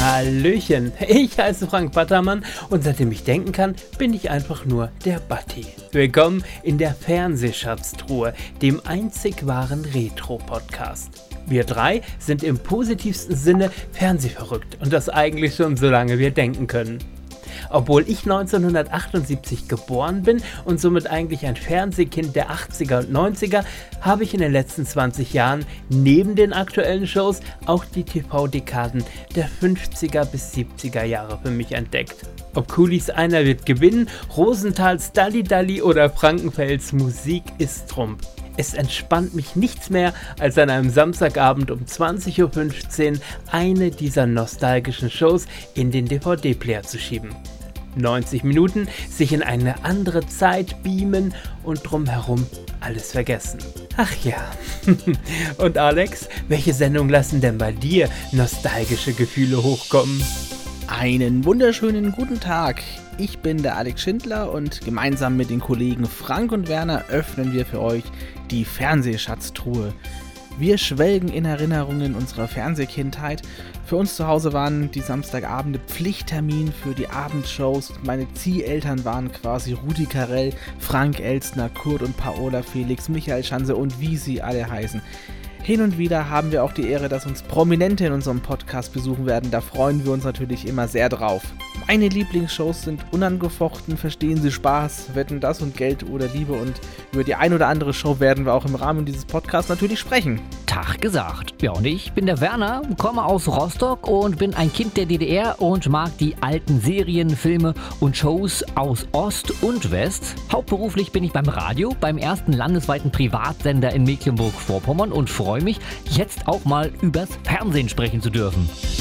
Hallöchen, ich heiße Frank Battermann und seitdem ich denken kann, bin ich einfach nur der Batti. Willkommen in der Fernsehschatztruhe, dem einzig wahren Retro-Podcast. Wir drei sind im positivsten Sinne fernsehverrückt und das eigentlich schon solange wir denken können. Obwohl ich 1978 geboren bin und somit eigentlich ein Fernsehkind der 80er und 90er, habe ich in den letzten 20 Jahren neben den aktuellen Shows auch die TV-Dekaden der 50er bis 70er Jahre für mich entdeckt. Ob Kulis Einer wird gewinnen, Rosenthals Dalli Dalli oder Frankenfelds Musik ist Trump. Es entspannt mich nichts mehr, als an einem Samstagabend um 20.15 Uhr eine dieser nostalgischen Shows in den DVD-Player zu schieben. 90 Minuten, sich in eine andere Zeit beamen und drumherum alles vergessen. Ach ja. Und Alex, welche Sendungen lassen denn bei dir nostalgische Gefühle hochkommen? Einen wunderschönen guten Tag. Ich bin der Alex Schindler und gemeinsam mit den Kollegen Frank und Werner öffnen wir für euch die Fernsehschatztruhe. Wir schwelgen in Erinnerungen unserer Fernsehkindheit. Für uns zu Hause waren die Samstagabende Pflichttermin für die Abendshows. Meine Zieheltern waren quasi Rudi Carrell, Frank Elstner, Kurt und Paola Felix, Michael Schanze und wie sie alle heißen. Hin und wieder haben wir auch die Ehre, dass uns Prominente in unserem Podcast besuchen werden. Da freuen wir uns natürlich immer sehr drauf. Meine Lieblingsshows sind Unangefochten, Verstehen Sie Spaß, Wetten, das und Geld oder Liebe, und über die ein oder andere Show werden wir auch im Rahmen dieses Podcasts natürlich sprechen. Tag gesagt. Ja, und ich bin der Werner, komme aus Rostock und bin ein Kind der DDR und mag die alten Serien, Filme und Shows aus Ost und West. Hauptberuflich bin ich beim Radio, beim ersten landesweiten Privatsender in Mecklenburg-Vorpommern und freue mich, jetzt auch mal übers Fernsehen sprechen zu dürfen.